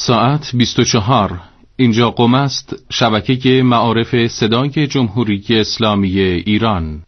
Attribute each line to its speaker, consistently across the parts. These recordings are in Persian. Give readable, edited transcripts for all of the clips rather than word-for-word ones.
Speaker 1: ساعت 24. اینجا قم است، شبکه معارف صدای جمهوری اسلامی ایران.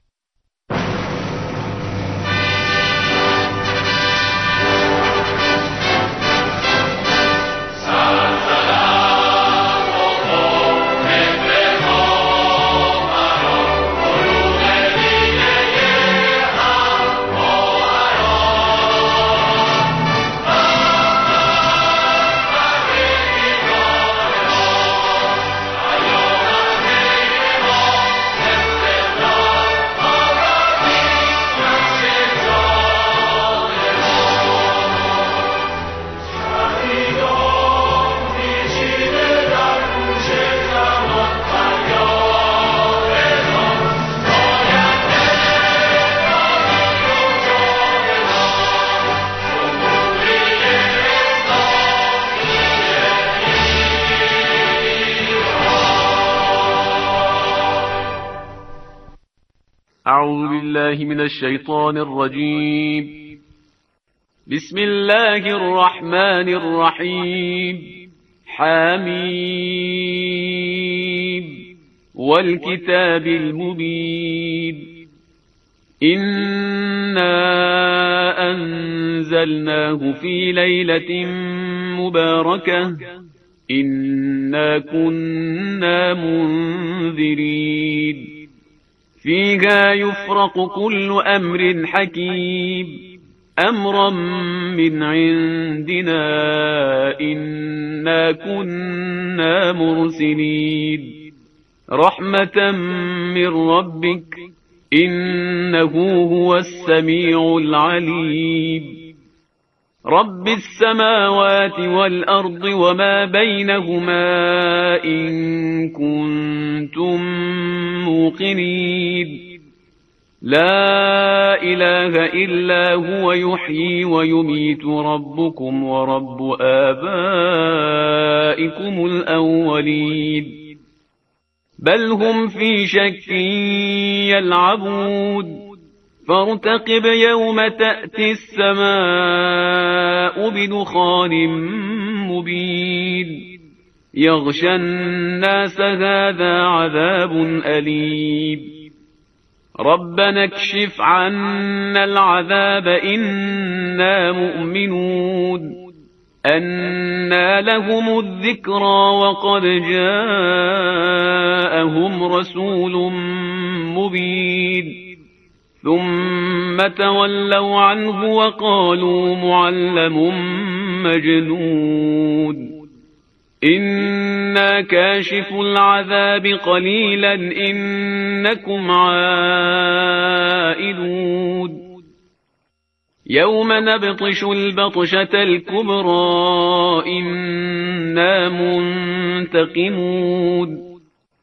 Speaker 2: أعوذ بالله من الشيطان الرجيم. بسم الله الرحمن الرحيم. حميم والكتاب المبين. إنا أنزلناه في ليلة مباركة إنا كنا منذرين فيها يفرق كل أمر حكيم أمرا من عندنا إنا كنا مرسلين رحمة من ربك إنه هو السميع العليم رب السماوات والأرض وما بينهما إن كنتم موقنين لا إله إلا هو يحيي ويميت ربكم ورب آبائكم الأولين بل هم في شك يلعبون فارتقب يوم تأتي السماء بدخان مبين يغشى الناس هذا عذاب أليم ربنا اكشف عنا العذاب إنا مؤمنون أنى لهم الذكرى وقد جاءهم رسول مبين ثم تولوا عنه وقالوا معلم مجنون إنا كاشف العذاب قليلا إنكم عائدون يوم نبطش البطشة الكبرى إنا منتقمون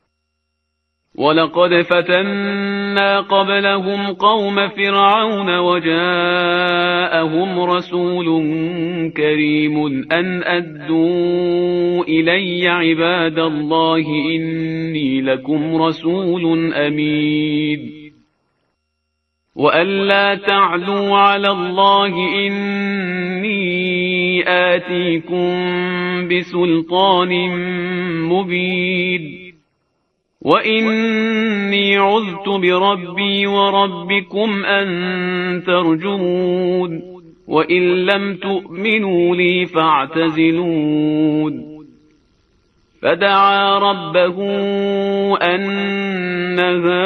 Speaker 2: ولقد فتنا قبلهم قوم فرعون وجاءهم رسول كريم أن أدوا إلي عباد الله إني لكم رسول أمين وأن لا تعلوا على الله إني آتيكم بسلطان مبين وإني عذت بربي وربكم أن ترجمون وإن لم تؤمنوا لي فاعتزلون فدعا ربه أن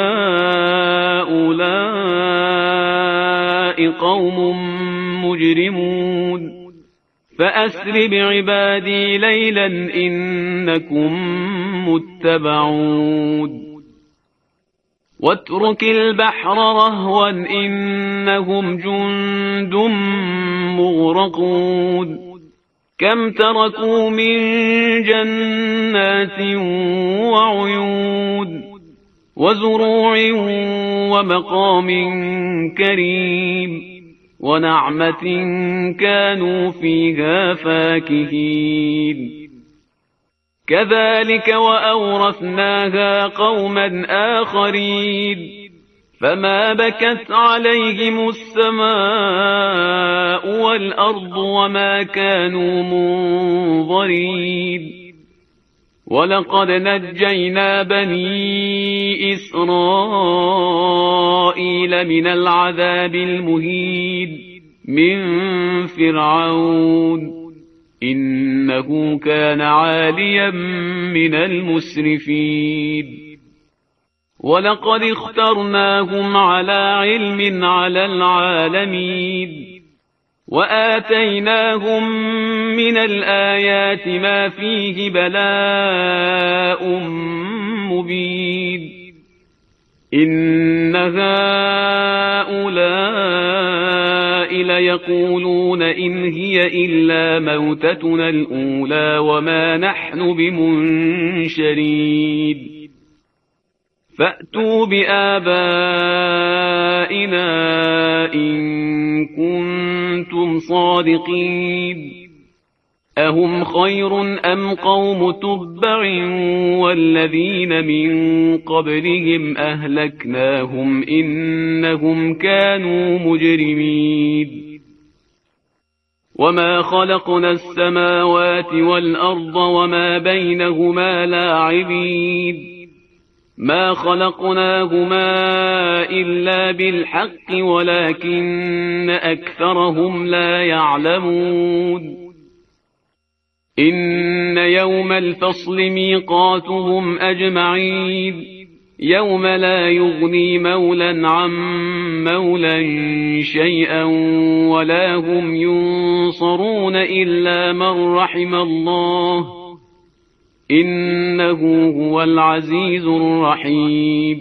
Speaker 2: هؤلاء قوم مجرمون فأسر بعبادي ليلا إنكم متبعون واترك البحر رهوا إنهم جند مغرقون كم تركوا من جنات وعيون وزروع ومقام كريم ونعمة كانوا فيها فاكهين كذلك وأورثناها قوما آخرين فما بكت عليهم السماء والأرض وما كانوا منظرين ولقد نجينا بني إسرائيل من العذاب المهين من فرعون إنه كان عاليا من المسرفين ولقد اخترناهم على علم على العالمين وآتيناهم من الآيات ما فيه بلاء مبين إن هؤلاء ليقولون إن هي إلا موتتنا الأولى وما نحن بمنشرين فأتوا بآبائنا إن كنتم صادقين أهم خير أم قوم تبع والذين من قبلهم أهلكناهم إنهم كانوا مجرمين وما خلقنا السماوات والأرض وما بينهما لاعبين ما خلقناهما إلا بالحق ولكن أكثرهم لا يعلمون إن يوم الفصل ميقاتهم أجمعين يوم لا يغني مولا عن مولا شيئا ولا هم ينصرون إلا من رحم الله إنه هو العزيز الرحيم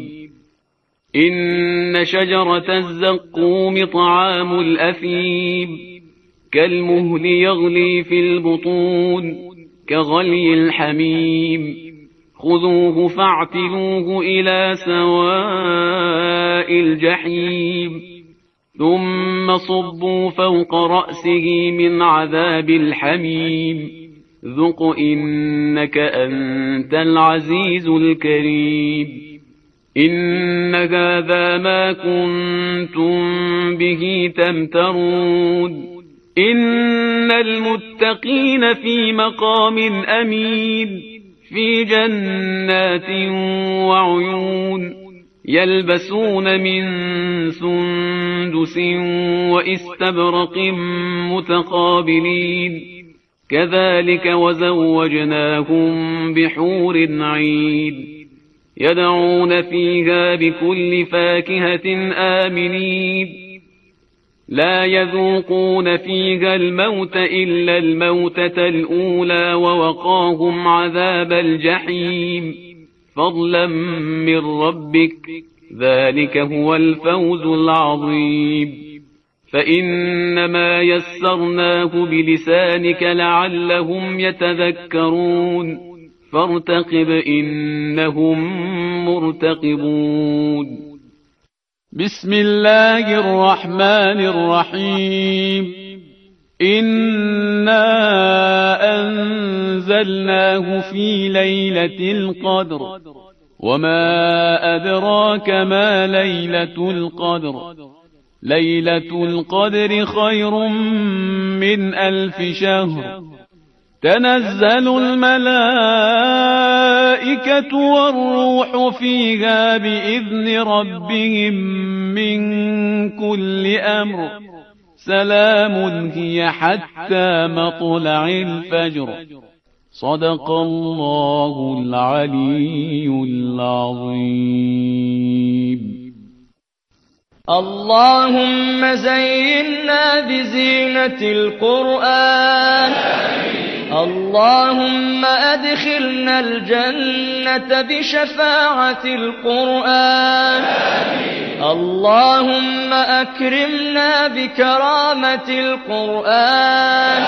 Speaker 2: إن شجرة الزقوم طعام الأثيم كالمهل يغلي في البطون كغلي الحميم خذوه فاعتلوه إلى سواء الجحيم ثم صبوا فوق رأسه من عذاب الحميم ذق إنك أنت العزيز الكريم إن هذا ما كنتم به تمترون إن المتقين في مقام أمين في جنات وعيون يلبسون من سندس وإستبرق متقابلين كذلك وزوجناهم بحور عين يدعون فيها بكل فاكهة آمنين لا يذوقون فيها الموت إلا الموتة الأولى ووقاهم عذاب الجحيم فضلا من ربك ذلك هو الفوز العظيم فإنما يسرناه بلسانك لعلهم يتذكرون فارتقب إنهم مرتقبون
Speaker 3: بسم الله الرحمن الرحيم إنا أنزلناه في ليلة القدر وما أدراك ما ليلة القدر ليلة القدر خير من 1000 شهر تنزل الملائكة والروح فيها بإذن ربهم من كل أمر سلام هي حتى مطلع الفجر صدق الله العلي العظيم.
Speaker 4: اللهم زينا بزينة القرآن اللهم أدخلنا الجنة بشفاعة القرآن اللهم أكرمنا بكرامة القرآن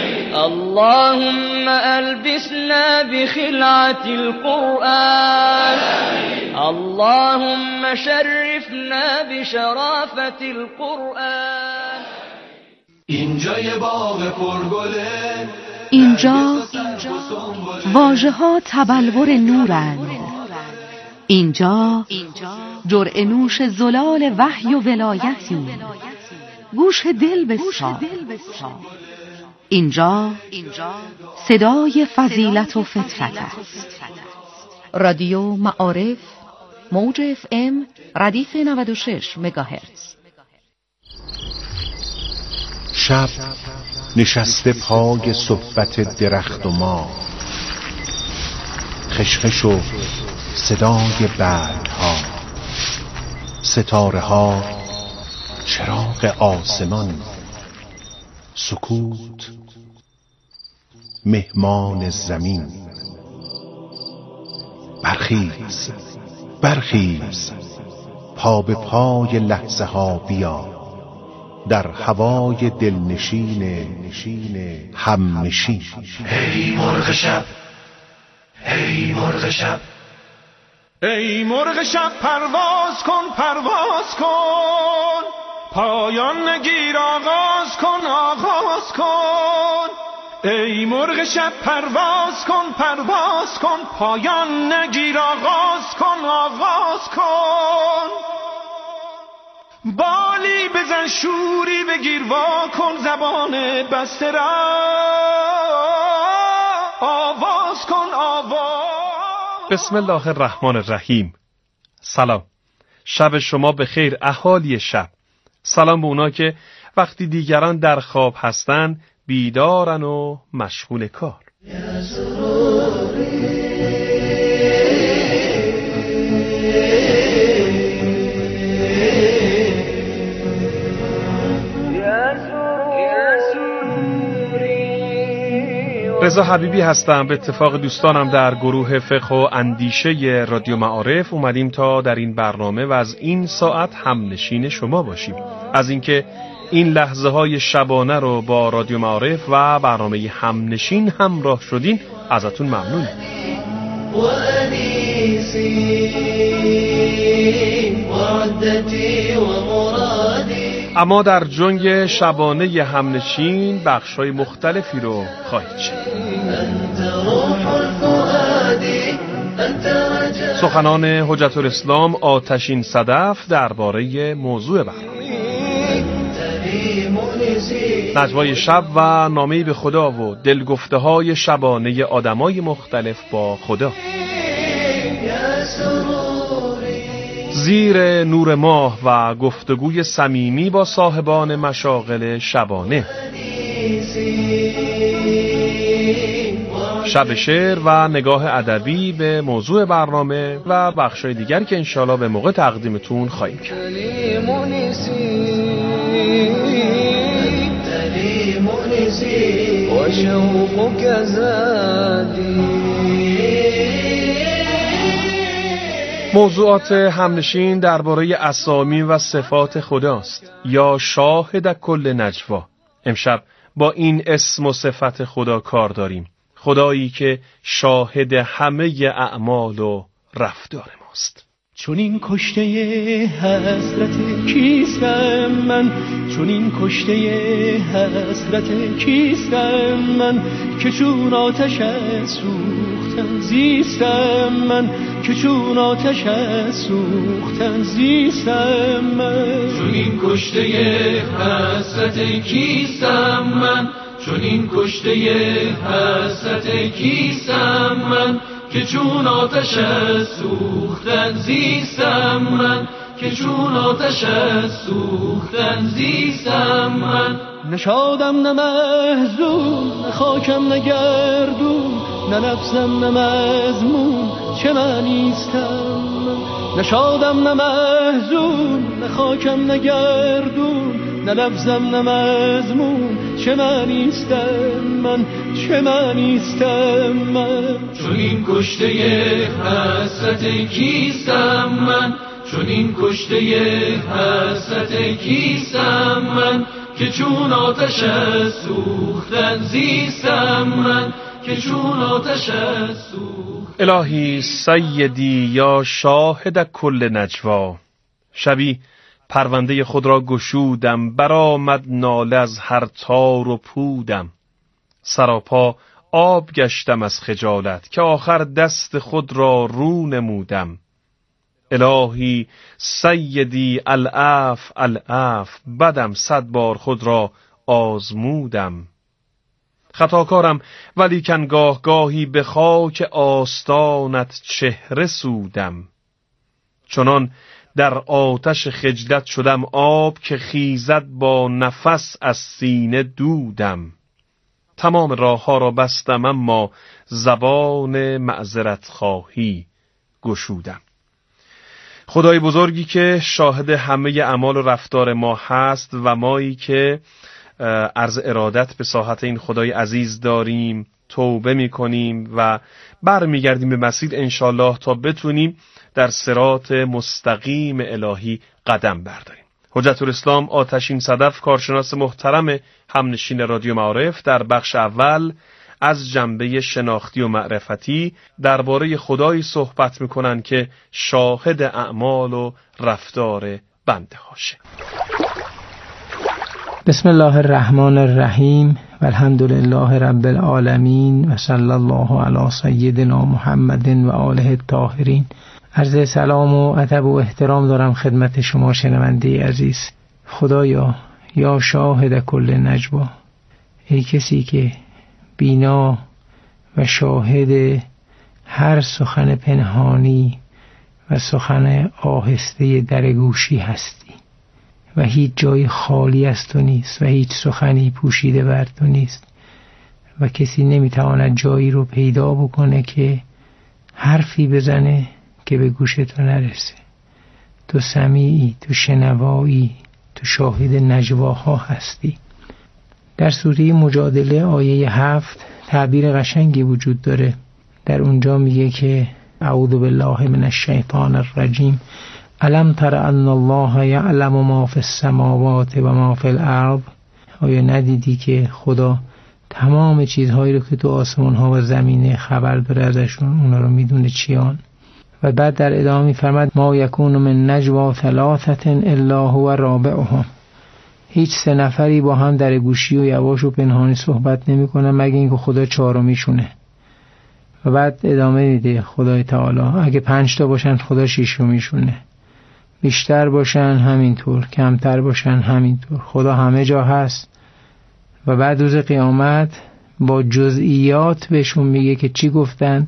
Speaker 4: اللهم ألبسنا بخلعة القرآن اللهم شرفنا بشرافة القرآن.
Speaker 5: اینجا یه باغ پرگله،
Speaker 6: اینجا واژه‌ها تبلور نورند، اینجا جرعه‌نوش زلال وحی و ولایتی، گوش دل بسپار. اینجا صدای فضیلت و فطرت است. رادیو معارف، موج FM ردیف 96 مگاهرتز.
Speaker 7: شب نشسته پای صحبت درخت و ما، خشخش و صدای برگ‌ها، ستاره‌ها، چراغ آسمان، سکوت، مهمان زمین. برخیز برخیز، پا به پای لحظه ها بیا، در هوای دلنشین همنشین.
Speaker 5: ای مرغ شب، ای مرغ شب،
Speaker 8: ای مرغ شب پرواز کن پرواز کن، پایان نگیر آغاز کن آغاز کن. ای مرغ شب پرواز کن پرواز کن، پایان نگیر آغاز کن آغاز کن. بالی بزن شوری بگیر وا کن، زبان بسته را آواز کن آواز.
Speaker 9: بسم الله الرحمن الرحیم. سلام، شب شما به خیر اهالی شب. سلام به اونا که وقتی دیگران در خواب هستن بیدارن و مشغول کار. رضا حبیبی هستم. به اتفاق دوستانم در گروه فقه و اندیشه رادیو معارف اومدیم تا در این برنامه و از این ساعت همنشین شما باشیم. از اینکه این لحظه های شبانه رو با رادیو معارف و برنامه همنشین همراه شدین ازتون ممنونیم. اما در جنگ شبانه همنشین بخش‌های مختلفی رو خواهید شنید. سخنان حجت الاسلام آتشین صدف درباره موضوع برنامه، نجوای شب و نامه‌ای به خدا و دلگفته‌های شبانه آدمای مختلف با خدا. زیر نور ماه و گفتگوی صمیمی با صاحبان مشاغل شبانه، شب شعر و نگاه ادبی به موضوع برنامه و بخشای دیگر که انشالله به موقع تقدیمتون خواهیم کرد. موضوعات همنشین درباره اسامی و صفات خداست، یا شاهد کل نجوا. امشب با این اسم و صفت خدا کار داریم، خدایی که شاهد همه اعمال و رفتار ماست.
Speaker 3: چون این کشته حسرت کیستم من، چون این کشته حسرت کیستم من، که چون آتش سوختن زیستم من، که چون آتش سوختن زیستم من.
Speaker 5: چون این کشته حسرت کیستم من، چون این کشته حسرت کیستم من، که چون آتش سوختن زیستم من، که چون آتش سوختن زیستم من.
Speaker 3: نشادم نه محزون، نه خاکم نه گردون، نه نفسم نه مضمون، چه معنیستم. نشادم نه محزون، نه خاکم نه گردون، نه لفظم نه مضمون، چه معنیستم من، چه معنیستم من.
Speaker 5: چون این کشته حسرت کیستم من، چون این کشته حسرت کیستم من، که چون آتش سوختن زیستم من، که چون آتش سوختن.
Speaker 9: الهی سیدی یا شاهد کل نجوا، شبی پرونده خود را گشودم، برآمد ناله از هر تار و پودم. سراپا آب گشتم از خجالت، که آخر دست خود را رو نمودم. الهی سیدی العف العف، بدم 100 بار خود را آزمودم. خطاکارم ولیکن گاه گاهی به خاک آستانت چهره سودم. چنان در آتش خجلت شدم آب، که خیزد با نفس از سینه دودم. تمام راه ها را بستم اما زبان معذرت خواهی گشودم. خدای بزرگی که شاهد همه اعمال و رفتار ما هست و مایی که عرض ارادت به ساحت این خدای عزیز داریم، توبه میکنیم و برمیگردیم به مسیر انشالله تا بتونیم در صراط مستقیم الهی قدم برداریم. حجت الاسلام آتشین صدف، کارشناس محترم همنشین رادیو معارف، در بخش اول از جنبه شناختی و معرفتی درباره خدایی صحبت میکنن که شاهد اعمال و رفتار بنده هاشه.
Speaker 10: بسم الله الرحمن الرحیم و الحمدلله رب العالمین و صلی الله علی سیدنا محمد و آله الطاهرین. عرض سلام و ادب و احترام دارم خدمت شما شنونده عزیز. خدایا یا شاهد کل نجوا، ای کسی که بینا و شاهد هر سخن پنهانی و سخن آهسته در گوشی هستی و هیچ جای خالی از تو نیست و هیچ سخنی پوشیده بر تو نیست و کسی نمیتواند جایی رو پیدا بکنه که حرفی بزنه که به گوش تو نرسه. تو سمیعی، تو شنوایی، تو شاهد نجواها هستی. در سوره مجادله آیه 7 تعبیر قشنگی وجود داره. در اونجا میگه که اعوذ بالله من الشیطان الرجیم، الم تر ان الله یعلم ما فی السماوات و ما فی الارض. آیا ندیدی که خدا تمام چیزهایی رو که تو آسمان ها و زمینه خبر داره ازشون، اونا رو میدونه چیان. و بعد در ادامه میفرماد ما یکون من نجوا ثلاثه الا هو رابعهم. هیچ 3 نفری با هم در گوشی و یواش و پنهانی صحبت نمی کنن مگه اینکه خدا 4میشونه. و بعد ادامه میده خدای تعالی اگه 5 تا باشن خدا 6میشونه، بیشتر باشن همینطور، کمتر باشن همینطور، خدا همه جا هست. و بعد روز قیامت با جزئیات بهشون میگه که چی گفتن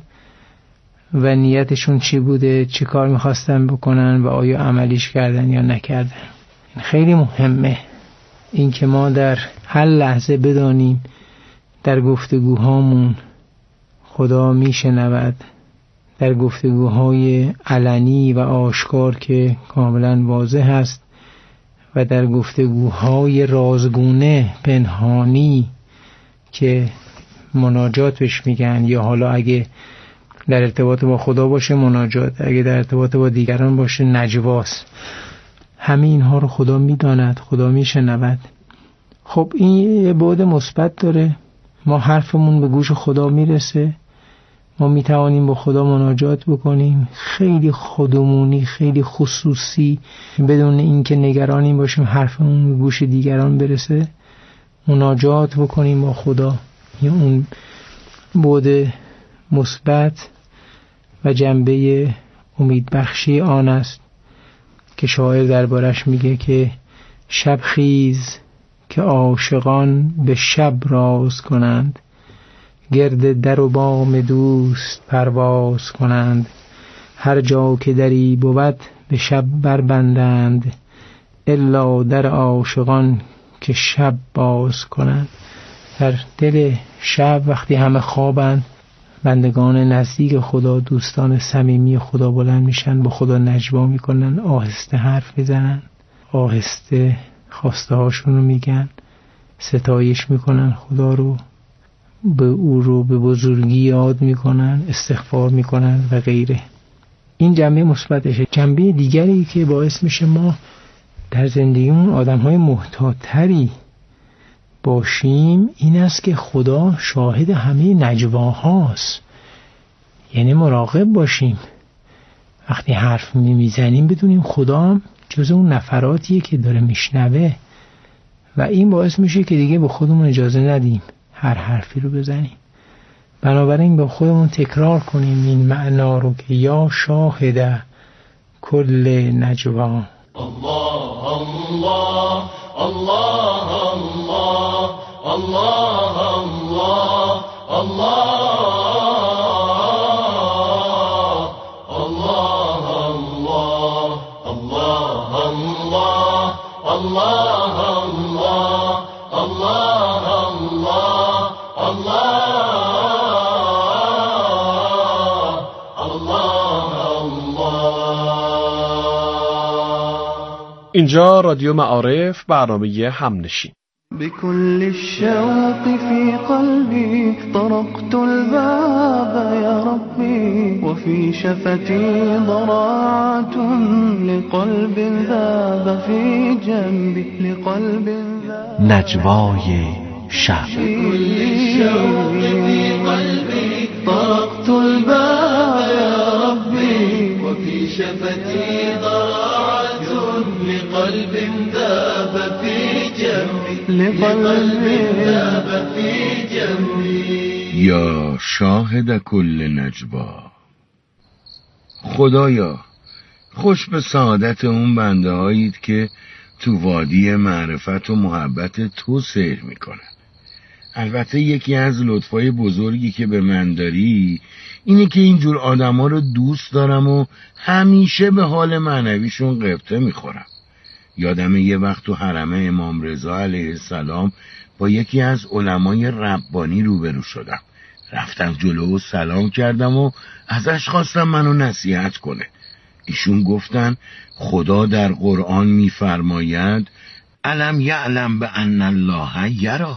Speaker 10: و نیتشون چی بوده، چی کار میخواستن بکنن و آیا عملیش کردن یا نکردن. این خیلی مهمه، این که ما در هر لحظه بدانیم در گفتگوهامون خدا میشنود، در گفتگوهای علنی و آشکار که کاملا واضح است و در گفتگوهای رازگونه پنهانی که مناجات بهش میگن، یا حالا اگه در ارتباط با خدا باشه مناجات، اگه در ارتباط با دیگران باشه نجواست. همه اینها رو خدا میداند، خدا میشنود. خب این یه بعد مثبت داره، ما حرفمون به گوش خدا میرسه، ما میتوانیم با خدا مناجات بکنیم خیلی خودمونی، خیلی خصوصی، بدون اینکه نگرانی باشیم حرفمون به گوش دیگران برسه، مناجات بکنیم با خدا. این اون بعد مثبت و جنبه امیدبخشی آن است که شاعر دربارش میگه که شب خیز که عاشقان به شب راز کنند، گرد در و بام دوست پرواز کنند، هر جا که دری بود به شب بربندند، الا در عاشقان که شب باز کنند. در دل شب وقتی همه خوابند، بندگان نزدیک خدا، دوستان صمیمی خدا بلند میشن، با خدا نجوا میکنن، آهسته حرف میزنن، آهسته خواسته هاشون رو میگن، ستایش میکنن خدا رو، به او رو به بزرگی یاد میکنن، استغفار میکنن و غیره. این جنبه مثبتشه. جنبه دیگری که باعث میشه ما در زندگیمون آدم‌های محتاط‌تری باشیم این است که خدا شاهد همه نجواهاست. یعنی مراقب باشیم وقتی حرف میزنیم بدونیم خدا هم جز اون نفراتیه که داره میشنوه و این باعث میشه که دیگه به خودمون اجازه ندیم هر حرفی رو بزنیم. بنابراین با خودمون تکرار کنیم این معنا رو که یا شاهد كل نجوا.
Speaker 3: الله الله الله الله الله الله الله الله الله الله
Speaker 9: اینجا رادیو معارف، برنامه همنشین.
Speaker 3: بكل الشوق في قلبي طرقت الباب يا ربي وفي شفتي ضراعة لقلب ذاب في جنبي لقلب ذاب
Speaker 7: نجوای شب.
Speaker 3: بكل الشوق في قلبي طرقت الباب يا ربي وفي شفتي ضراعة لقلب ذاب في جنبي لقلب ذاب في جنبي.
Speaker 11: یا شاهد کل نجوا. خدایا خوش به سعادت اون بنده هایید که تو وادی معرفت و محبت تو سیر میکنن. البته یکی از لطفای بزرگی که به من داری اینه که اینجور آدم ها رو دوست دارم و همیشه به حال معنویشون غبطه میخورم. یادم یه وقت تو حرم امام رضا علیه السلام با یکی از علمای ربانی روبرو شدم. رفتم جلو و سلام کردم و ازش خواستم منو نصیحت کنه. ایشون گفتن خدا در قرآن میفرماید الم یعلم بان الله یری.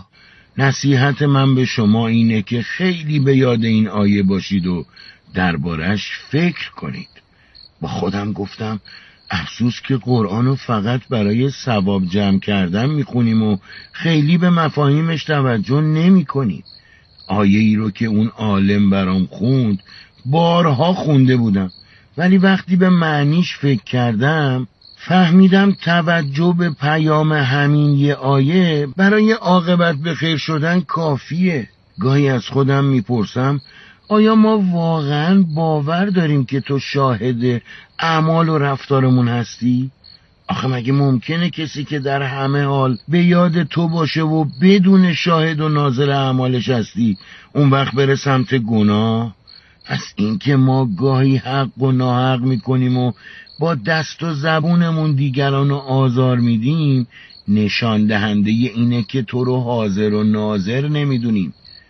Speaker 11: نصیحت من به شما اینه که خیلی به یاد این آیه باشید و دربارش فکر کنید. با خودم گفتم افسوس که قرآنو فقط برای ثواب جمع کردن میخونیم و خیلی به مفاهیمش توجه نمی کنیم. آیه ای رو که اون عالم برام خوند بارها خونده بودم، ولی وقتی به معنیش فکر کردم فهمیدم توجه به پیام همین یه آیه برای عاقبت به خیر شدن کافیه. گاهی از خودم میپرسم آیا ما واقعا باور داریم که تو شاهد اعمال و رفتارمون هستی؟ آخه مگه ممکنه کسی که در همه حال به یاد تو باشه و بدون شاهد و ناظر اعمالش هستی اون وقت بره سمت گناه؟ پس این که ما گاهی حق و ناحق میکنیم و با دست و زبونمون دیگران رو آزار میدیم نشان دهنده اینه که تو رو حاضر و ناظر نمیدونیم.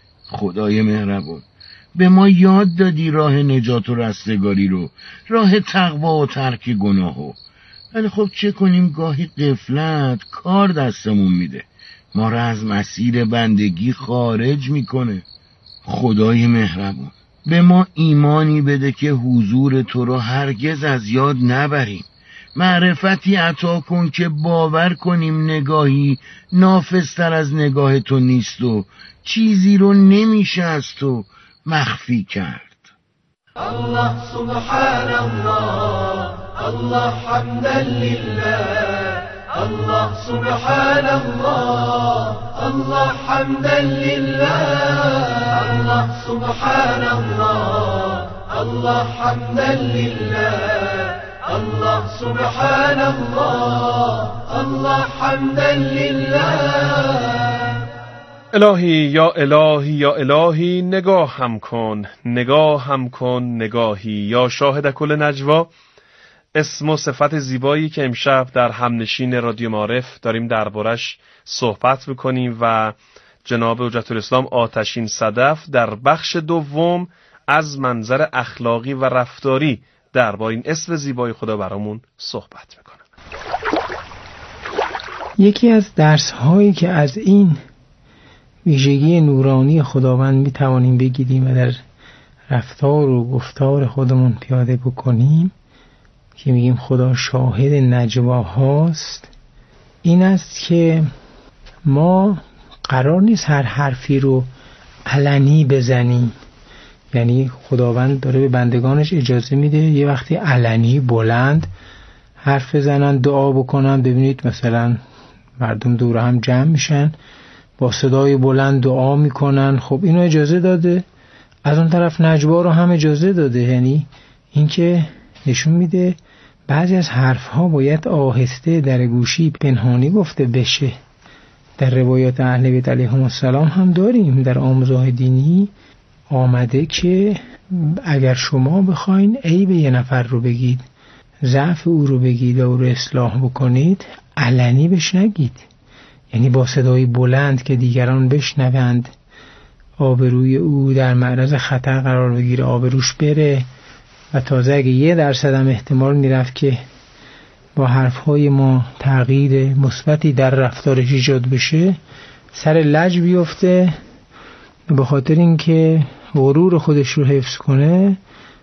Speaker 11: خدای مهربون به ما یاد دادی راه نجات و رستگاری رو، راه تقوا و ترک گناهو، ولی خب چه کنیم گاهی غفلت کار دستمون میده، ما رو از مسیر بندگی خارج میکنه. خدای مهربون به ما ایمانی بده که حضور تو رو هرگز از یاد نبریم. معرفتی عطا کن که باور کنیم نگاهی نافذتر از نگاه تو نیست و چیزی رو نمیشه از تو مخفی کرد.
Speaker 3: الله سبحان الله الله حمدا لله الله سبحان الله الله حمدا لله الله سبحان الله الله حمدا لله الله سبحان الله الله حمدا لله.
Speaker 9: الهی یا الهی یا الهی نگاه هم کن، نگاه هم کن نگاهی. یا شاهد کل نجوا، اسم و صفت زیبایی که امشب در همنشین رادیو معارف داریم دربارش صحبت بکنیم و جناب حجت الاسلام آتشین صدف در بخش دوم از منظر اخلاقی و رفتاری درباره این اسم زیبای خدا برامون صحبت میکنه.
Speaker 10: یکی از درس هایی که از این ویژگی نورانی خداوند می توانیم بگیریم و در رفتار و گفتار خودمون پیاده بکنیم که میگیم خدا شاهد نجوا هاست، این است که ما قرار نیست هر حرفی رو علنی بزنیم. یعنی خداوند داره به بندگانش اجازه میده یه وقتی علنی بلند حرف بزنن، دعا بکنن. ببینید مثلا مردم دور هم جمع میشن با صدای بلند دعا میکنن، خب اینو اجازه داده. از اون طرف نجوا رو هم اجازه داده. یعنی این که نشون میده بعضی از حرفها باید آهسته در گوشی پنهانی گفته بشه. در روایات اهل بیت علیهم السلام هم داریم، در آموزهای دینی آمده که اگر شما بخواین عیب یه نفر رو بگید، ضعف او رو بگید و او رو اصلاح بکنید، علنی بهش نگید. یعنی با صدای بلند که دیگران بشنوند، آبروی او در معرض خطر قرار بگیره، آبروش بره و تازه اگه 1% هم احتمال میرفت که با حرفهای ما تغییر مثبتی در رفتارش ایجاد بشه، سر لج بیفته به خاطر اینکه غرور خودش رو حفظ کنه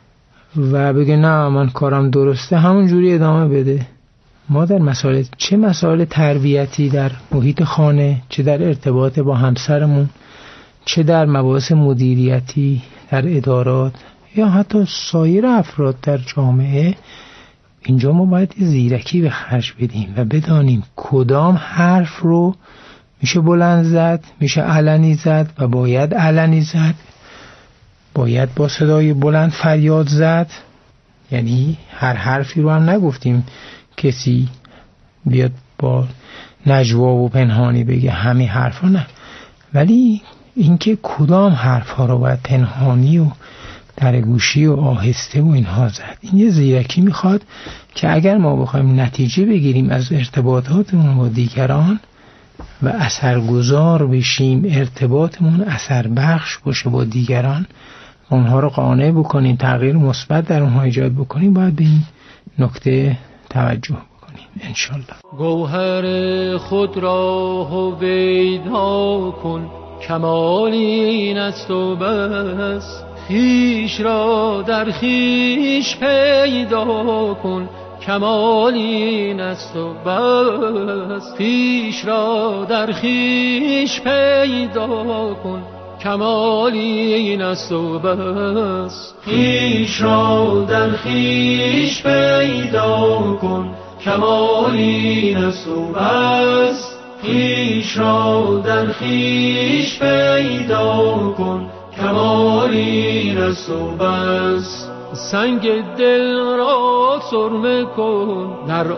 Speaker 10: و بگه نه من کارم درسته، همون جوری ادامه بده. ما در چه مسائل تربیتی در محیط خانه، چه در ارتباط با همسرمون، چه در مباحث مدیریتی در ادارات یا حتی سایر افراد در جامعه، اینجا ما باید زیرکی به خرج بدیم و بدانیم کدام حرف رو میشه بلند زد، میشه علنی زد و باید علنی زد، باید با صدای بلند فریاد زد. یعنی هر حرفی رو هم نگفتیم کسی بیاد با نجوا و پنهانی بگه همین حرفا، نه، ولی اینکه کدام حرفا رو باید پنهانی و در گوشی و آهسته و اینها زد، این یه زیرکی میخواد که اگر ما بخوایم نتیجه بگیریم از ارتباطاتمون با دیگران و اثرگذار بشیم، ارتباطمون اثر بخش باشه با دیگران، اونها رو قانع بکنیم، تغییر مثبت در اونها ایجاد بکنیم، باید به این نکته توجه بکنیم انشالله.
Speaker 12: گوهر خود را هویدا کن، کمال این است و بس. خویش را در خویش پیدا کن، کمال این است و بس. خویش را در خویش پیدا کن، کمال این است و بس.
Speaker 3: خویش را در خویش پیدا کن، کمال این است و بس. خویش را در خویش پیدا کن، کمال این است و بس.
Speaker 12: سنگ دل را سرمه کن در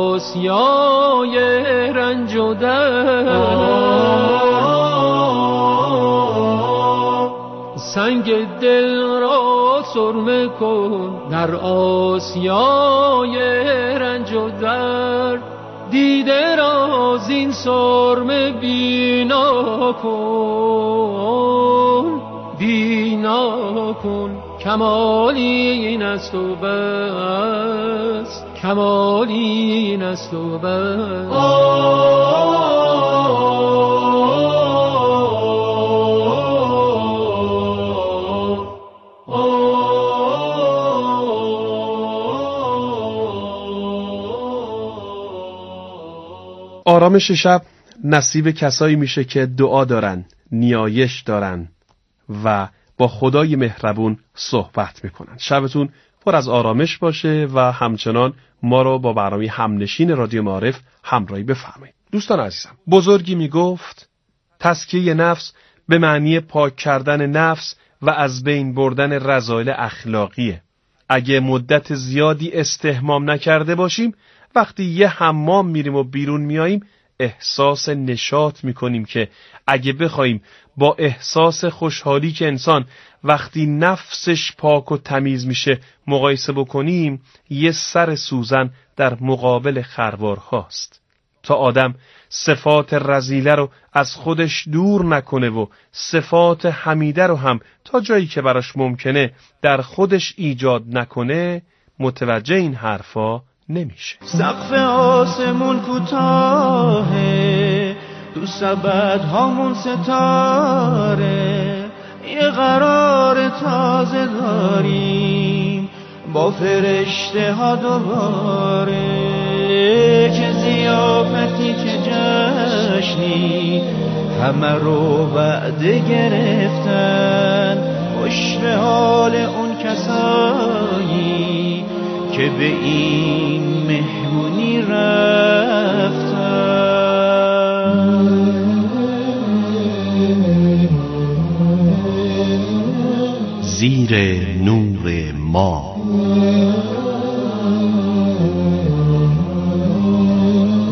Speaker 12: آسیای رنج و درد. سنگ دل را سرمه کن در آسیای رنج و درد. دیده را زین سرمه بینا کن، بینا کن، کمال این است و بس. کمال این است و بس.
Speaker 9: آرامش شب نصیب کسایی میشه که دعا دارن، نیایش دارن و با خدای مهربون صحبت میکنن. شبتون پر از آرامش باشه و همچنان ما رو با برنامه همنشین رادیو معارف همراهی بفرمایید. دوستان عزیزم، بزرگی میگفت تزکیه نفس به معنی پاک کردن نفس و از بین بردن رذایل اخلاقیه. اگه مدت زیادی استحمام نکرده باشیم، وقتی یه حمام میریم و بیرون میاییم احساس نشاط میکنیم که اگه بخوایم با احساس خوشحالی که انسان وقتی نفسش پاک و تمیز میشه مقایسه بکنیم، یه سر سوزن در مقابل خروارهاست. تا آدم صفات رذیله رو از خودش دور نکنه و صفات حمیده رو هم تا جایی که براش ممکنه در خودش ایجاد نکنه، متوجه این حرفا نمیشه.
Speaker 8: سقف آسمون کوتاهه، تو سبد هامون ستاره، یه قرار تازه داریم با فرشته ها دوباره. که ضیافتی که جشنی همه رو وعده گرفتن، خوش به حال اون کسایی که به این مهمونی رفتن.
Speaker 7: زیر نور ما